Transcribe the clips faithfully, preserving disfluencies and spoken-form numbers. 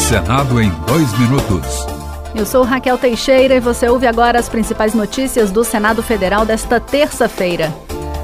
Senado em dois minutos. Eu sou Raquel Teixeira e você ouve agora as principais notícias do Senado Federal desta terça-feira.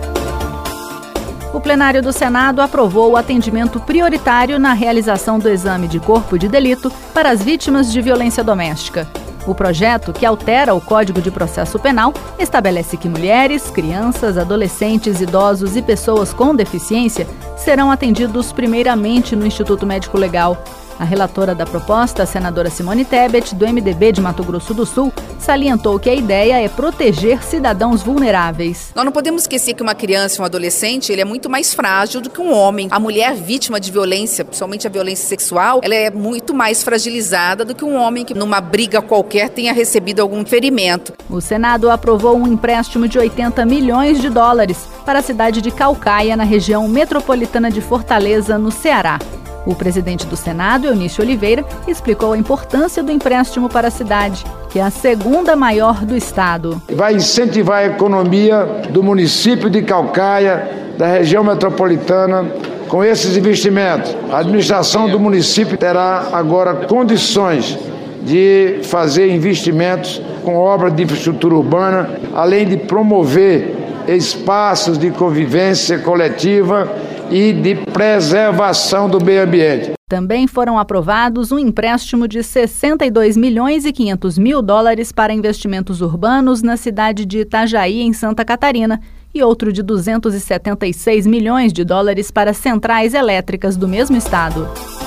O plenário do Senado aprovou o atendimento prioritário na realização do exame de corpo de delito para as vítimas de violência doméstica. O projeto, que altera o Código de Processo Penal, estabelece que mulheres, crianças, adolescentes, idosos e pessoas com deficiência serão atendidos primeiramente no Instituto Médico Legal. A relatora da proposta, a senadora Simone Tebet, do M D B de Mato Grosso do Sul, salientou que a ideia é proteger cidadãos vulneráveis. Nós não podemos esquecer que uma criança e um adolescente ele é muito mais frágil do que um homem. A mulher vítima de violência, principalmente a violência sexual, ela é muito mais fragilizada do que um homem que numa briga qualquer tenha recebido algum ferimento. O Senado aprovou um empréstimo de oitenta milhões de dólares para a cidade de Caucaia, na região metropolitana de Fortaleza, no Ceará. O presidente do Senado, Eunício Oliveira, explicou a importância do empréstimo para a cidade, que é a segunda maior do estado. Vai incentivar a economia do município de Caucaia, da região metropolitana, com esses investimentos. A administração do município terá agora condições de fazer investimentos com obras de infraestrutura urbana, além de promover espaços de convivência coletiva e de preservação do meio ambiente. Também foram aprovados um empréstimo de sessenta e dois milhões e quinhentos mil dólares para investimentos urbanos na cidade de Itajaí, em Santa Catarina, e outro de duzentos e setenta e seis milhões de dólares para centrais elétricas do mesmo estado.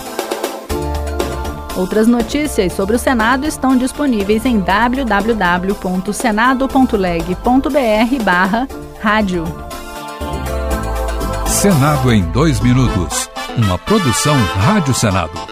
Outras notícias sobre o Senado estão disponíveis em w w w ponto senado ponto leg ponto b r barra rádio. Senado em dois minutos. Uma produção Rádio Senado.